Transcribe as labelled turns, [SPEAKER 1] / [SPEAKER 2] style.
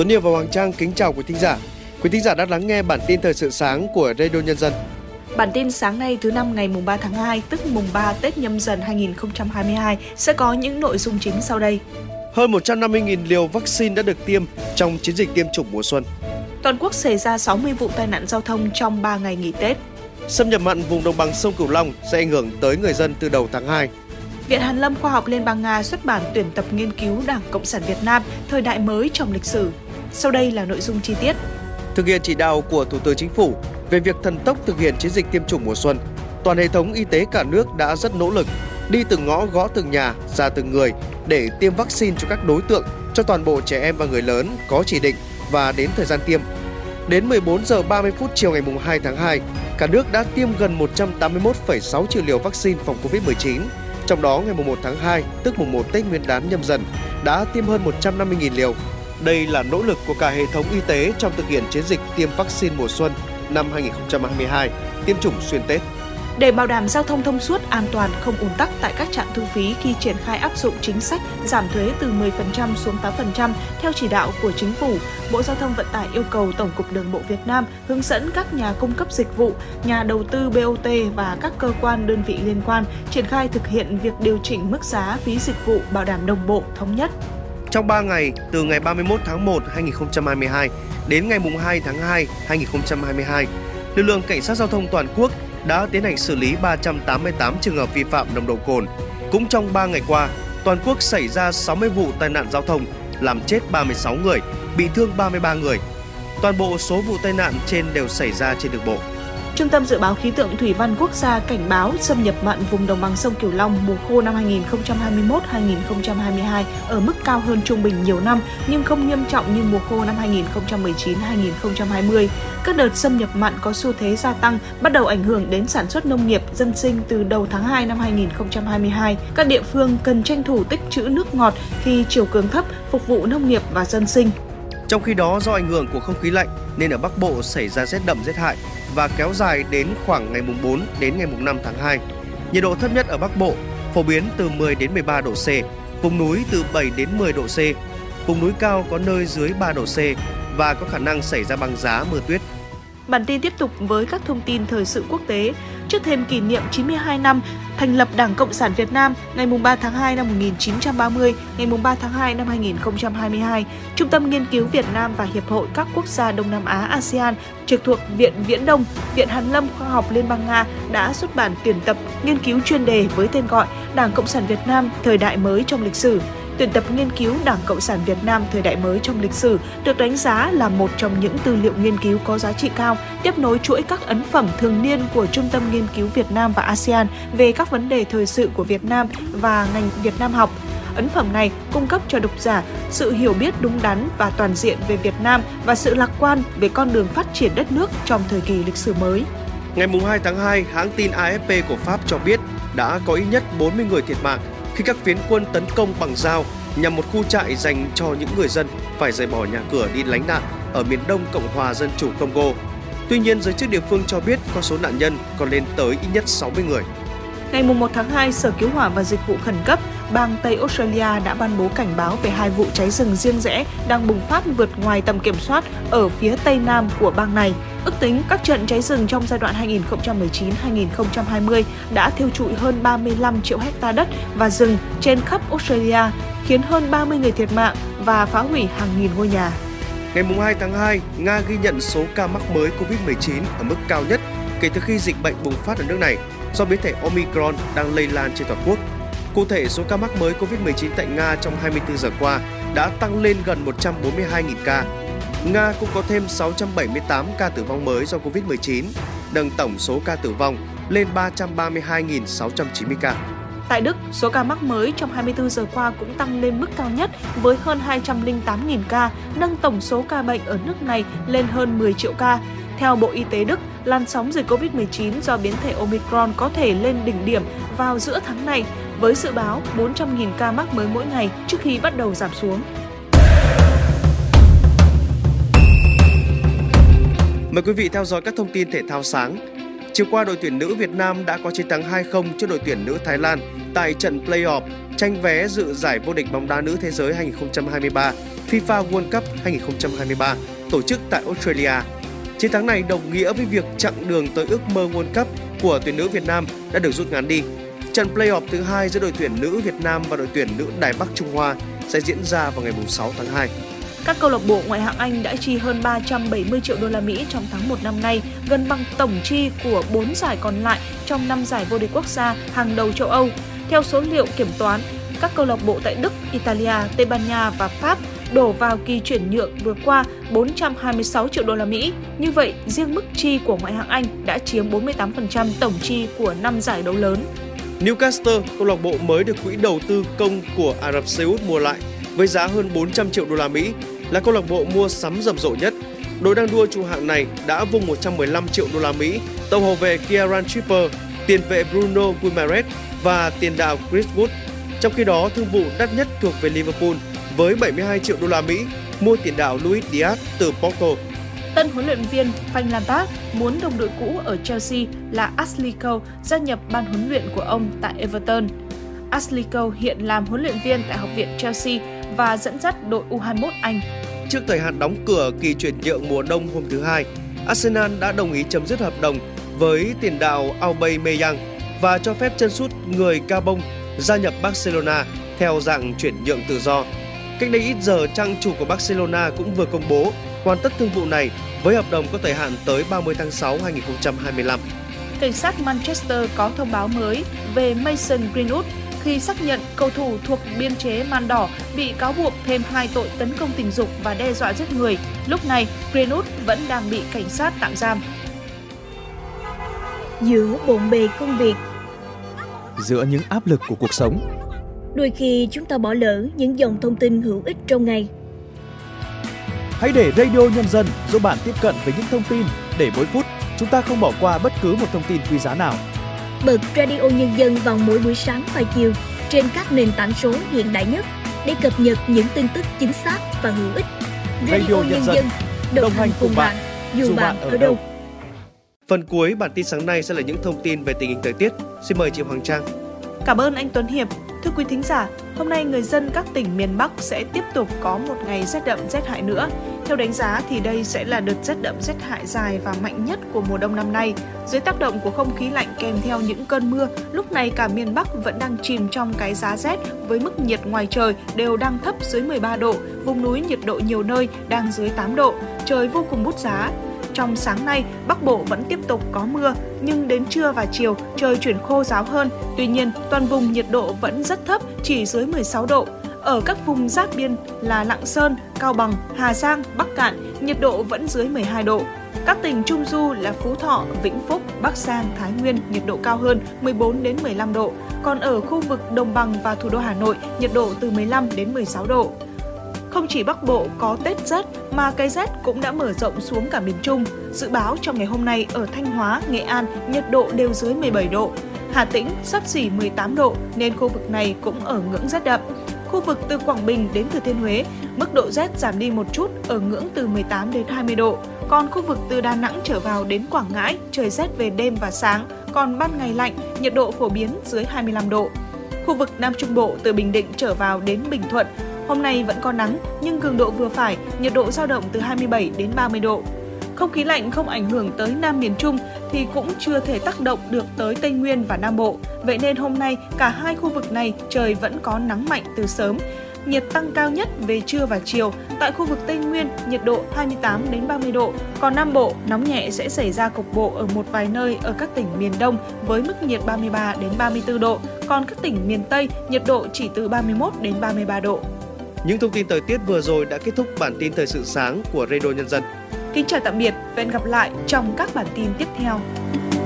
[SPEAKER 1] Tuấn Hiệp và Hoàng Trang kính chào quý thính giả. Quý thính giả đã lắng nghe bản tin thời sự sáng của Radio Nhân dân.
[SPEAKER 2] Bản tin sáng nay thứ năm ngày mùng 3 tháng 2, tức mùng 3 Tết Nhâm Dần 2022 sẽ có những nội dung chính sau đây.
[SPEAKER 1] Hơn 150.000 liều vaccine đã được tiêm trong chiến dịch tiêm chủng mùa xuân.
[SPEAKER 2] Toàn quốc xảy ra 60 vụ tai nạn giao thông trong 3 ngày nghỉ Tết.
[SPEAKER 1] Xâm nhập mặn vùng đồng bằng sông Cửu Long sẽ ảnh hưởng tới người dân từ đầu tháng 2.
[SPEAKER 2] Viện Hàn lâm Khoa học Liên bang Nga xuất bản tuyển tập nghiên cứu Đảng Cộng sản Việt Nam thời đại mới trong lịch sử. Sau đây là nội dung chi tiết.
[SPEAKER 1] Thực hiện chỉ đạo của Thủ tướng Chính phủ về việc thần tốc thực hiện chiến dịch tiêm chủng mùa xuân, toàn hệ thống y tế cả nước đã rất nỗ lực, đi từng ngõ gõ từng nhà, ra từng người để tiêm vaccine cho các đối tượng, cho toàn bộ trẻ em và người lớn có chỉ định và đến thời gian tiêm. Đến 14 giờ 30 phút chiều ngày 2 tháng 2, cả nước đã tiêm gần 181,6 triệu liều vaccine phòng Covid-19. Trong đó ngày 1 tháng 2, tức mùng 1 Tết Nguyên đán Nhâm Dần, đã tiêm hơn 150.000 liều. Đây là nỗ lực của cả hệ thống y tế trong thực hiện chiến dịch tiêm vaccine mùa xuân năm 2022, tiêm chủng xuyên Tết.
[SPEAKER 2] Để bảo đảm giao thông thông suốt, an toàn, không ùn tắc tại các trạm thu phí khi triển khai áp dụng chính sách giảm thuế từ 10% xuống 8% theo chỉ đạo của Chính phủ, Bộ Giao thông Vận tải yêu cầu Tổng cục Đường bộ Việt Nam hướng dẫn các nhà cung cấp dịch vụ, nhà đầu tư BOT và các cơ quan đơn vị liên quan triển khai thực hiện việc điều chỉnh mức giá phí dịch vụ bảo đảm đồng bộ, thống nhất.
[SPEAKER 1] Trong 3 ngày, từ ngày 31 tháng 1 2022 đến ngày 2 tháng 2 2022, lực lượng Cảnh sát Giao thông toàn quốc đã tiến hành xử lý 388 trường hợp vi phạm nồng độ cồn. Cũng trong 3 ngày qua, toàn quốc xảy ra 60 vụ tai nạn giao thông, làm chết 36 người, bị thương 33 người. Toàn bộ số vụ tai nạn trên đều xảy ra trên đường bộ.
[SPEAKER 2] Trung tâm Dự báo Khí tượng Thủy văn Quốc gia cảnh báo xâm nhập mặn vùng đồng bằng sông Cửu Long mùa khô năm 2021-2022 ở mức cao hơn trung bình nhiều năm nhưng không nghiêm trọng như mùa khô năm 2019-2020. Các đợt xâm nhập mặn có xu thế gia tăng, bắt đầu ảnh hưởng đến sản xuất nông nghiệp, dân sinh từ đầu tháng 2 năm 2022. Các địa phương cần tranh thủ tích trữ nước ngọt khi chiều cường thấp, phục vụ nông nghiệp và dân sinh.
[SPEAKER 1] Trong khi đó, do ảnh hưởng của không khí lạnh nên ở Bắc Bộ xảy ra rét đậm rét hại và kéo dài đến khoảng ngày 4 đến ngày 5 tháng 2. Nhiệt độ thấp nhất ở Bắc Bộ phổ biến từ 10 đến 13 độ C, vùng núi từ 7 đến 10 độ C, vùng núi cao có nơi dưới 3 độ C và có khả năng xảy ra băng giá mưa tuyết.
[SPEAKER 2] Bản tin tiếp tục với các thông tin thời sự quốc tế. Trước thềm kỷ niệm 92 năm thành lập Đảng Cộng sản Việt Nam ngày 3 tháng 2 năm 1930, ngày 3 tháng 2 năm 2022, Trung tâm Nghiên cứu Việt Nam và Hiệp hội các quốc gia Đông Nam Á ASEAN trực thuộc Viện Viễn Đông, Viện Hàn lâm Khoa học Liên bang Nga đã xuất bản tuyển tập nghiên cứu chuyên đề với tên gọi Đảng Cộng sản Việt Nam thời đại mới trong lịch sử. Tuyển tập nghiên cứu Đảng Cộng sản Việt Nam thời đại mới trong lịch sử được đánh giá là một trong những tư liệu nghiên cứu có giá trị cao, tiếp nối chuỗi các ấn phẩm thường niên của Trung tâm Nghiên cứu Việt Nam và ASEAN về các vấn đề thời sự của Việt Nam và ngành Việt Nam học. Ấn phẩm này cung cấp cho độc giả sự hiểu biết đúng đắn và toàn diện về Việt Nam và sự lạc quan về con đường phát triển đất nước trong thời kỳ lịch sử mới.
[SPEAKER 1] Ngày 2 tháng 2, hãng tin AFP của Pháp cho biết đã có ít nhất 40 người thiệt mạng khi các phiến quân tấn công bằng dao nhằm một khu trại dành cho những người dân phải rời bỏ nhà cửa đi lánh nạn ở miền đông Cộng hòa Dân chủ Congo. Tuy nhiên, giới chức địa phương cho biết con số nạn nhân còn lên tới ít nhất 60 người.
[SPEAKER 2] Ngày 1 tháng 2, Sở Cứu hỏa và Dịch vụ Khẩn cấp bang Tây Australia đã ban bố cảnh báo về 2 vụ cháy rừng riêng rẽ đang bùng phát vượt ngoài tầm kiểm soát ở phía tây nam của bang này. Ước tính các trận cháy rừng trong giai đoạn 2019-2020 đã thiêu trụi hơn 35 triệu hecta đất và rừng trên khắp Australia, khiến hơn 30 người thiệt mạng và phá hủy hàng nghìn ngôi nhà.
[SPEAKER 1] Ngày 2 tháng 2, Nga ghi nhận số ca mắc mới Covid-19 ở mức cao nhất kể từ khi dịch bệnh bùng phát ở nước này do biến thể Omicron đang lây lan trên toàn quốc. Cụ thể, số ca mắc mới Covid-19 tại Nga trong 24 giờ qua đã tăng lên gần 142.000 ca. Nga cũng có thêm 678 ca tử vong mới do Covid-19, nâng tổng số ca tử vong lên 332.690 ca.
[SPEAKER 2] Tại Đức, số ca mắc mới trong 24 giờ qua cũng tăng lên mức cao nhất với hơn 208.000 ca, nâng tổng số ca bệnh ở nước này lên hơn 10 triệu ca. Theo Bộ Y tế Đức, làn sóng dịch Covid-19 do biến thể Omicron có thể lên đỉnh điểm vào giữa tháng này, với dự báo 400.000 ca mắc mới mỗi ngày trước khi bắt đầu giảm xuống.
[SPEAKER 1] Mời quý vị theo dõi các thông tin thể thao sáng. Chiều qua, đội tuyển nữ Việt Nam đã có chiến thắng 2-0 trước đội tuyển nữ Thái Lan tại trận play-off tranh vé dự giải vô địch bóng đá nữ thế giới 2023 FIFA World Cup 2023 tổ chức tại Australia. Chiến thắng này đồng nghĩa với việc chặng đường tới ước mơ World Cup của tuyển nữ Việt Nam đã được rút ngắn đi. Trận play-off thứ hai giữa đội tuyển nữ Việt Nam và đội tuyển nữ Đài Bắc Trung Hoa sẽ diễn ra vào ngày 6 tháng 2.
[SPEAKER 2] Các câu lạc bộ ngoại hạng Anh đã chi hơn 370 triệu đô la Mỹ trong tháng 1 năm nay, gần bằng tổng chi của 4 giải còn lại trong 5 giải vô địch quốc gia hàng đầu châu Âu. Theo số liệu kiểm toán, các câu lạc bộ tại Đức, Italia, Tây Ban Nha và Pháp đổ vào kỳ chuyển nhượng vừa qua 426 triệu đô la Mỹ. Như vậy, riêng mức chi của ngoại hạng Anh đã chiếm 48% tổng chi của 5 giải đấu lớn.
[SPEAKER 1] Newcastle, câu lạc bộ mới được quỹ đầu tư công của Ả Rập Xê Út mua lại với giá hơn 400 triệu đô la Mỹ, là câu lạc bộ mua sắm rầm rộ nhất. Đội đang đua trụ hạng này đã vung 115 triệu đô la Mỹ tàu hậu vệ Kieran Trippier, tiền vệ Bruno Guimaraes và tiền đạo Chris Wood. Trong khi đó, thương vụ đắt nhất thuộc về Liverpool với 72 triệu đô la Mỹ mua tiền đạo Luis Diaz từ Porto.
[SPEAKER 2] Tân huấn luyện viên Frank Lampard muốn đồng đội cũ ở Chelsea là Ashley Cole gia nhập ban huấn luyện của ông tại Everton. Ashley Cole hiện làm huấn luyện viên tại Học viện Chelsea và dẫn dắt đội U21 Anh.
[SPEAKER 1] Trước thời hạn đóng cửa kỳ chuyển nhượng mùa đông hôm thứ Hai, Arsenal đã đồng ý chấm dứt hợp đồng với tiền đạo Aubameyang và cho phép chân sút người Gabon gia nhập Barcelona theo dạng chuyển nhượng tự do. Cách đây ít giờ, trang chủ của Barcelona cũng vừa công bố hoàn tất thương vụ này với hợp đồng có thời hạn tới 30 tháng 6 2025.
[SPEAKER 2] Cảnh sát Manchester có thông báo mới về Mason Greenwood khi xác nhận cầu thủ thuộc biên chế Man Đỏ bị cáo buộc thêm 2 tội tấn công tình dục và đe dọa giết người. Lúc này, Greenwood vẫn đang bị cảnh sát tạm giam.
[SPEAKER 3] Giữa bộn bề công việc,
[SPEAKER 4] giữa những áp lực của cuộc sống,
[SPEAKER 3] đôi khi chúng ta bỏ lỡ những dòng thông tin hữu ích trong ngày.
[SPEAKER 4] Hãy để Radio Nhân dân giúp bạn tiếp cận với những thông tin để mỗi phút chúng ta không bỏ qua bất cứ một thông tin quý giá nào.
[SPEAKER 3] Bật Radio Nhân dân vào mỗi buổi sáng và chiều trên các nền tảng số hiện đại nhất để cập nhật những tin tức chính xác và hữu ích. Radio Nhân dân đồng hành cùng bạn dù bạn ở đâu.
[SPEAKER 1] Phần cuối bản tin sáng nay sẽ là những thông tin về tình hình thời tiết. Xin mời chị Hoàng Trang.
[SPEAKER 2] Cảm ơn anh Tuấn Hiệp. Thưa quý thính giả, hôm nay người dân các tỉnh miền Bắc sẽ tiếp tục có một ngày rét đậm rét hại nữa. Theo đánh giá thì đây sẽ là đợt rét đậm rét hại dài và mạnh nhất của mùa đông năm nay. Dưới tác động của không khí lạnh kèm theo những cơn mưa, lúc này cả miền Bắc vẫn đang chìm trong cái giá rét với mức nhiệt ngoài trời đều đang thấp dưới 13 độ, vùng núi nhiệt độ nhiều nơi đang dưới 8 độ, trời vô cùng bút giá. Trong sáng nay, Bắc Bộ vẫn tiếp tục có mưa, nhưng đến trưa và chiều, trời chuyển khô ráo hơn. Tuy nhiên, toàn vùng nhiệt độ vẫn rất thấp, chỉ dưới 16 độ. Ở các vùng giáp biên là Lạng Sơn, Cao Bằng, Hà Giang, Bắc Kạn, nhiệt độ vẫn dưới 12 độ. Các tỉnh Trung Du là Phú Thọ, Vĩnh Phúc, Bắc Giang, Thái Nguyên, nhiệt độ cao hơn 14 đến 15 độ. Còn ở khu vực Đồng Bằng và thủ đô Hà Nội, nhiệt độ từ 15 đến 16 độ. Không chỉ Bắc Bộ có Tết rét mà cái rét cũng đã mở rộng xuống cả miền Trung. Dự báo trong ngày hôm nay ở Thanh Hóa, Nghệ An, nhiệt độ đều dưới 17 độ. Hà Tĩnh xấp xỉ 18 độ nên khu vực này cũng ở ngưỡng rét đậm. Khu vực từ Quảng Bình đến Thừa Thiên Huế, mức độ rét giảm đi một chút ở ngưỡng từ 18 đến 20 độ. Còn khu vực từ Đà Nẵng trở vào đến Quảng Ngãi, trời rét về đêm và sáng, còn ban ngày lạnh, nhiệt độ phổ biến dưới 25 độ. Khu vực Nam Trung Bộ từ Bình Định trở vào đến Bình Thuận, hôm nay vẫn có nắng nhưng cường độ vừa phải, nhiệt độ dao động từ 27 đến 30 độ. Không khí lạnh không ảnh hưởng tới Nam miền Trung thì cũng chưa thể tác động được tới Tây Nguyên và Nam Bộ. Vậy nên hôm nay cả hai khu vực này trời vẫn có nắng mạnh từ sớm. Nhiệt tăng cao nhất về trưa và chiều. Tại khu vực Tây Nguyên, nhiệt độ 28 đến 30 độ. Còn Nam Bộ, nóng nhẹ sẽ xảy ra cục bộ ở một vài nơi ở các tỉnh miền Đông với mức nhiệt 33 đến 34 độ. Còn các tỉnh miền Tây, nhiệt độ chỉ từ 31 đến 33 độ.
[SPEAKER 1] Những thông tin thời tiết vừa rồi đã kết thúc bản tin thời sự sáng của Radio Nhân dân.
[SPEAKER 2] Kính chào tạm biệt và hẹn gặp lại trong các bản tin tiếp theo.